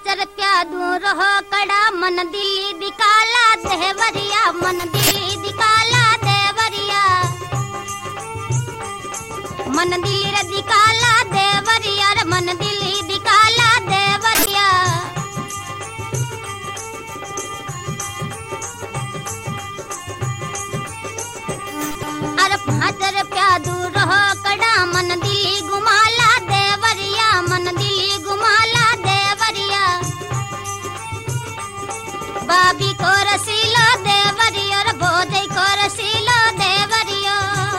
भाचर प्यादू रहो कड़ा मन दिली दिकाला देवरिया मन दिली दिकाला देवरिया मन दिली रे दिकाला देवरिया रे मन दिली दिकाला देवरिया अरे भाचर प्यादू रहो कड़ा मन दिली गुमाला देवरिया मन दिली गुमाला देवरिया बाबी को रसीलो देवरिया रे भोजई को रसीलो देवरिया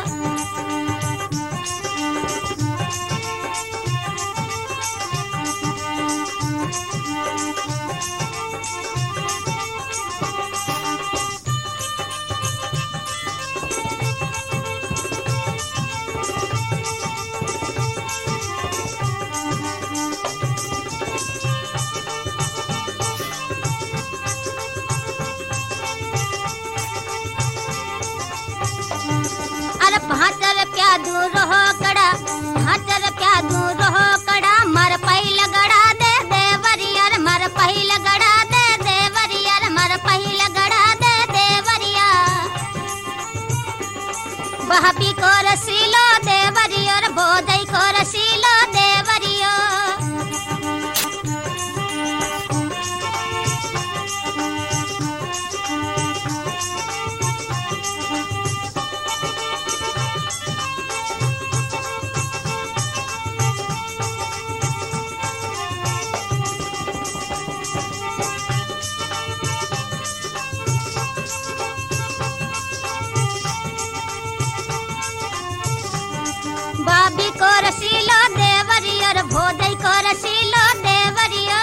अरे भाचर प्यादू रहो कड़ा भाचर प्यादू रहो कड़ा मर पहिल गड़ा दे देवरिया रे मर पहिल गड़ा दे देवरिया रे मर पहिल गड़ा दे देवरिया बहबी को रसीलो देवरिया रे भोजई को रसीलो देवरिया बाबी को रसीलो देवरिया रे भोजई को रसीलो देवरिया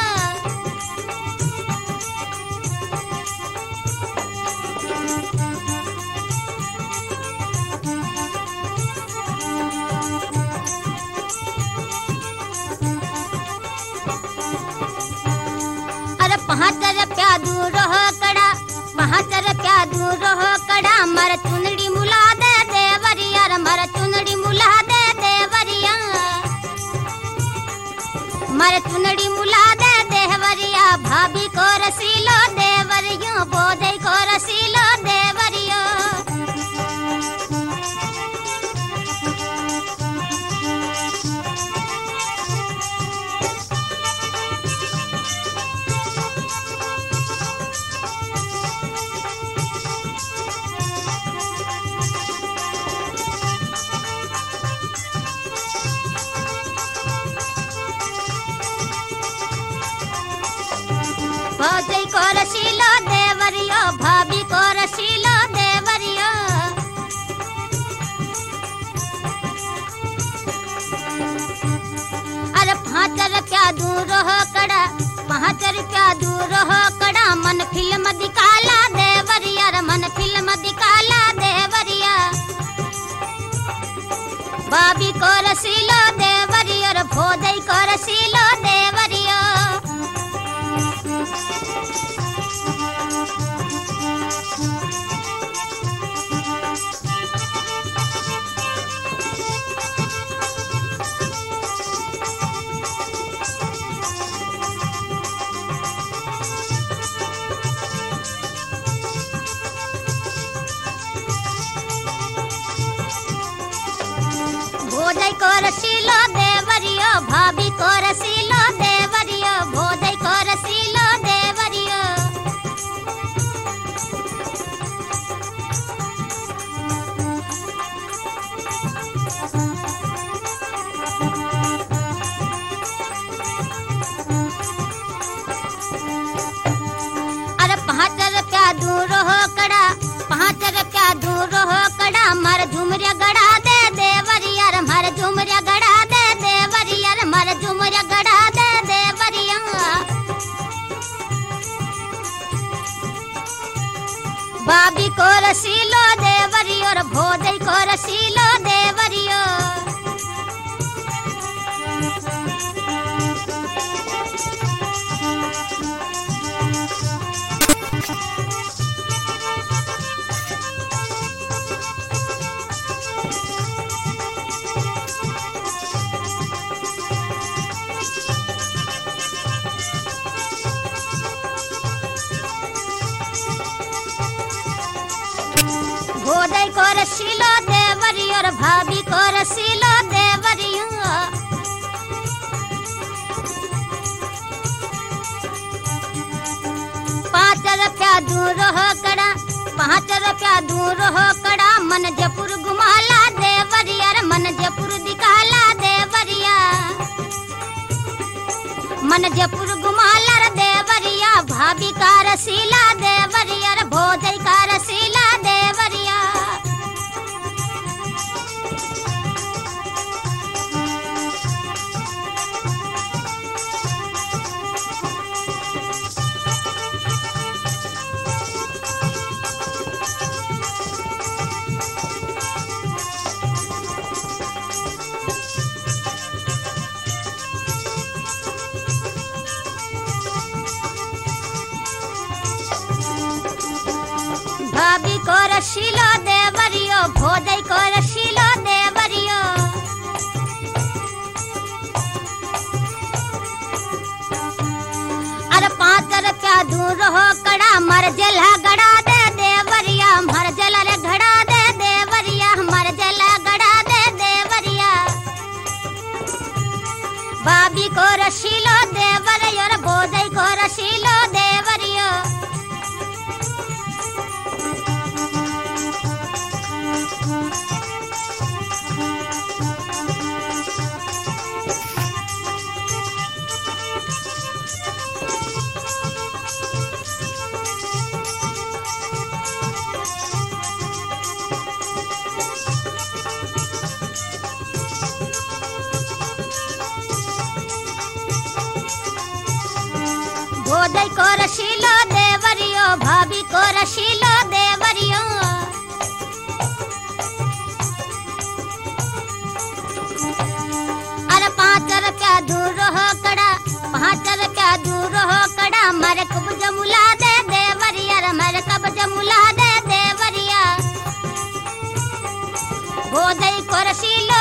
अरे पहाचर प्यादू रहो कड़ा पहाचर प्यादू रहो कड़ा मर चुनड़ी मुला दे देवरिया रे मर चुनड़ी मुला दे देवरिया मर चुनड़ी मुला दे देवरिया भाभी को रसीलो देवरिया भोजई को रसीलो देवरिया भोजई को रसीलो देवरिया भाभी को रसीलो देवरिया अरे भाचर प्यादू रहो कड़ा भाचर प्यादू रहो कड़ा मन फिल्म दिकाला देवरिया रे मन फिल्म दिकाला देवरिया बाबी को रसीलो देवरिया रे भोजई को रसीलो देवरिया भोजई को रसीलो देवरिया भाभी को रसीलो देवरिया भोजई को रसीलो देवरिया अरे पहाचर प्यादू रहो कड़ा पहाचर प्यादू रहो कड़ा मर झुमरिया गड़ा दे देवरिया रे मर झुमरिया गड़ा दे देवरिया रे मर झुमरिया गड़ा दे देवरिया बाबी को रसीलो देवरिया रे भोजई को रसीलो देवरिया रसीलो देवरी और भाभी को रसीलो देवरी। 5 रुपया दूर हो कड़ा, 5 रुपया दूर हो कड़ा, मन जयपुर घुमाला देवरिया रे, मन जयपुर दिखाला देवरिया, मन जयपुर घुमाला रे देवरिया, भाभी का रसीला देवरिया रे, भोजई का रसीला देवरिया। भाभी को रसीलो देवरियो, भोजई को रसीलो देवरियो। अरे 5 रुपया दूर हो कड़ा, मर जला गड़ा दे देवरिया, मर जला रे घड़ा दे देवरिया, मर जला गड़ा दे देवरिया। भाभी को रसीलो देवरियो रे, भोजई को रसीलो देवरियो। भोजई को रसीलो देवरियो, भाभी को रसीलो देवरियो। अरे 5 रुपया दूर हो कड़ा, 5 रुपया दूर हो कड़ा, मर कब जमुला दे देवरिया रे, मर कब जमुला दे देवरिया। भोजई को रसीलो